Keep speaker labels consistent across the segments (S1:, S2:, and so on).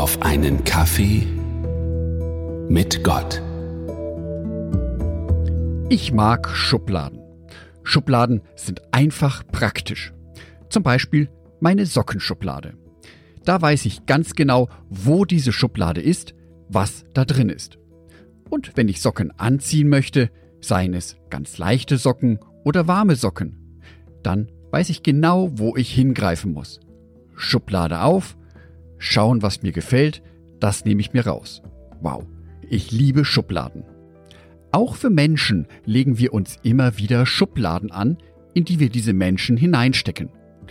S1: auf einen Kaffee mit Gott.
S2: Ich mag Schubladen. Schubladen sind einfach praktisch. Zum Beispiel meine Sockenschublade. Da weiß ich ganz genau, wo diese Schublade ist, was da drin ist. Und wenn ich Socken anziehen möchte, seien es ganz leichte Socken oder warme Socken, dann weiß ich genau, wo ich hingreifen muss. Schublade auf, schauen, was mir gefällt, das nehme ich mir raus. Wow, ich liebe Schubladen. Auch für Menschen legen wir uns immer wieder Schubladen an, in die wir diese Menschen hineinstecken.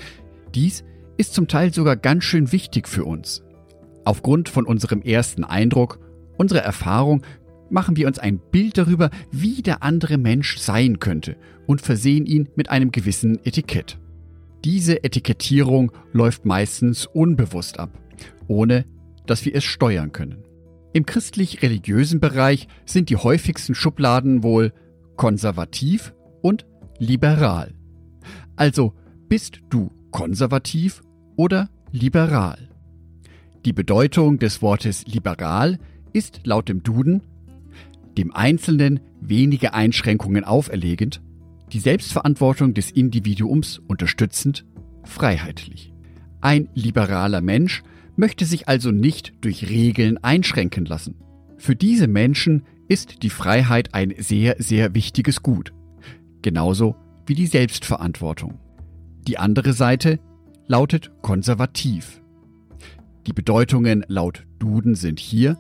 S2: Dies ist zum Teil sogar ganz schön wichtig für uns. Aufgrund von unserem ersten Eindruck, unserer Erfahrung, machen wir uns ein Bild darüber, wie der andere Mensch sein könnte und versehen ihn mit einem gewissen Etikett. Diese Etikettierung läuft meistens unbewusst ab, ohne dass wir es steuern können. Im christlich-religiösen Bereich sind die häufigsten Schubladen wohl konservativ und liberal. Also bist du konservativ oder liberal? Die Bedeutung des Wortes liberal ist laut dem Duden dem Einzelnen wenige Einschränkungen auferlegend, die Selbstverantwortung des Individuums unterstützend, freiheitlich. Ein liberaler Mensch möchte sich also nicht durch Regeln einschränken lassen. Für diese Menschen ist die Freiheit ein sehr, sehr wichtiges Gut. Genauso wie die Selbstverantwortung. Die andere Seite lautet konservativ. Die Bedeutungen laut Duden sind hier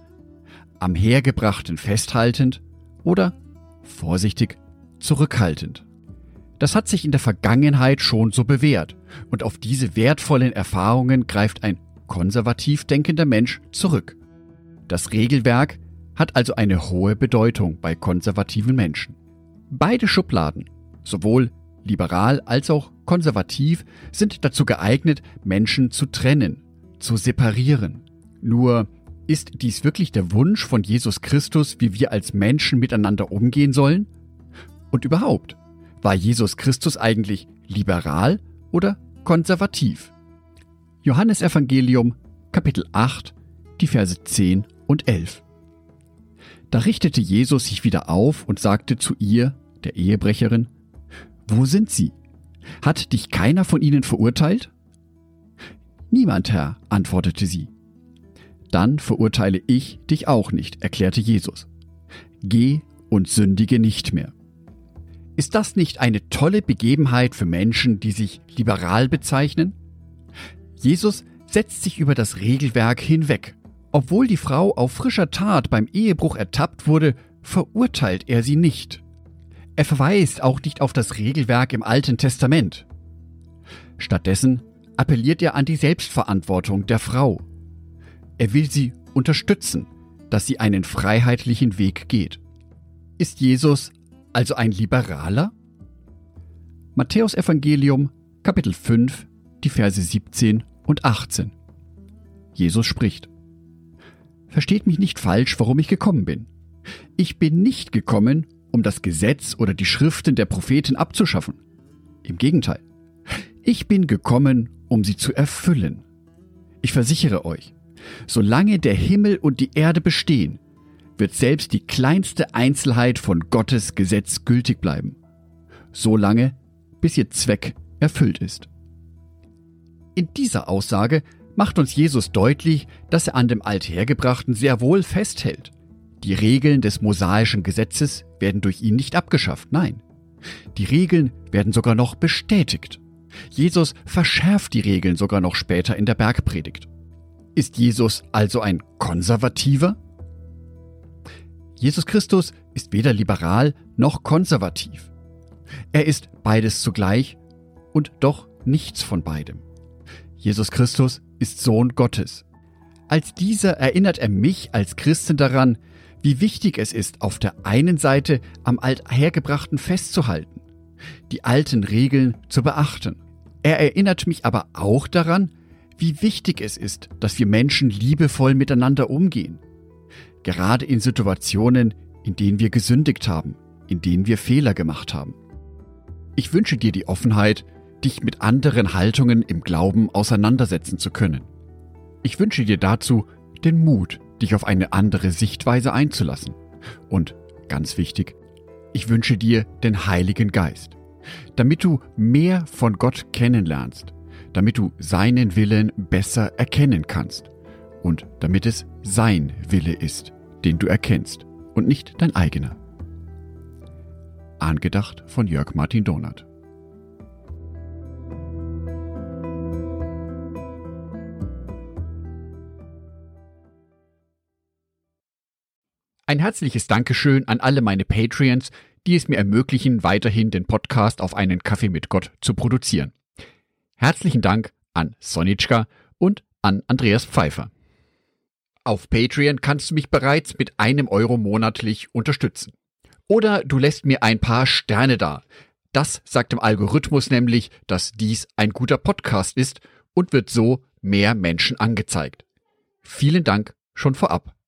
S2: am Hergebrachten festhaltend oder vorsichtig zurückhaltend. Das hat sich in der Vergangenheit schon so bewährt und auf diese wertvollen Erfahrungen greift ein konservativ denkender Mensch zurück. Das Regelwerk hat also eine hohe Bedeutung bei konservativen Menschen. Beide Schubladen, sowohl liberal als auch konservativ, sind dazu geeignet, Menschen zu trennen, zu separieren. Nur ist dies wirklich der Wunsch von Jesus Christus, wie wir als Menschen miteinander umgehen sollen? Und überhaupt, war Jesus Christus eigentlich liberal oder konservativ? Johannesevangelium, Kapitel 8, die Verse 10 und 11. Da richtete Jesus sich wieder auf und sagte zu ihr, der Ehebrecherin: Wo sind sie? Hat dich keiner von ihnen verurteilt? Niemand, Herr, antwortete sie. Dann verurteile ich dich auch nicht, erklärte Jesus. Geh und sündige nicht mehr. Ist das nicht eine tolle Begebenheit für Menschen, die sich liberal bezeichnen? Jesus setzt sich über das Regelwerk hinweg. Obwohl die Frau auf frischer Tat beim Ehebruch ertappt wurde, verurteilt er sie nicht. Er verweist auch nicht auf das Regelwerk im Alten Testament. Stattdessen appelliert er an die Selbstverantwortung der Frau. Er will sie unterstützen, dass sie einen freiheitlichen Weg geht. Ist Jesus also ein Liberaler? Matthäusevangelium, Kapitel 5, die Verse 17 und 18. Jesus spricht: Versteht mich nicht falsch, warum ich gekommen bin. Ich bin nicht gekommen, um das Gesetz oder die Schriften der Propheten abzuschaffen. Im Gegenteil. Ich bin gekommen, um sie zu erfüllen. Ich versichere euch, solange der Himmel und die Erde bestehen, wird selbst die kleinste Einzelheit von Gottes Gesetz gültig bleiben. So lange, bis ihr Zweck erfüllt ist. In dieser Aussage macht uns Jesus deutlich, dass er an dem Althergebrachten sehr wohl festhält. Die Regeln des mosaischen Gesetzes werden durch ihn nicht abgeschafft, nein. Die Regeln werden sogar noch bestätigt. Jesus verschärft die Regeln sogar noch später in der Bergpredigt. Ist Jesus also ein Konservativer? Jesus Christus ist weder liberal noch konservativ. Er ist beides zugleich und doch nichts von beidem. Jesus Christus ist Sohn Gottes. Als dieser erinnert er mich als Christen daran, wie wichtig es ist, auf der einen Seite am Althergebrachten festzuhalten, die alten Regeln zu beachten. Er erinnert mich aber auch daran, wie wichtig es ist, dass wir Menschen liebevoll miteinander umgehen. Gerade in Situationen, in denen wir gesündigt haben, in denen wir Fehler gemacht haben. Ich wünsche dir die Offenheit, dich mit anderen Haltungen im Glauben auseinandersetzen zu können. Ich wünsche dir dazu den Mut, dich auf eine andere Sichtweise einzulassen. Und ganz wichtig, ich wünsche dir den Heiligen Geist, damit du mehr von Gott kennenlernst, damit du seinen Willen besser erkennen kannst und damit es sein Wille ist, den du erkennst und nicht dein eigener. Angedacht von Jörg Martin Donath. Ein herzliches Dankeschön an alle meine Patreons, die es mir ermöglichen, weiterhin den Podcast auf einen Kaffee mit Gott zu produzieren. Herzlichen Dank an Sonitschka und an Andreas Pfeiffer. Auf Patreon kannst du mich bereits mit €1 monatlich unterstützen. Oder du lässt mir ein paar Sterne da. Das sagt dem Algorithmus nämlich, dass dies ein guter Podcast ist und wird so mehr Menschen angezeigt. Vielen Dank schon vorab.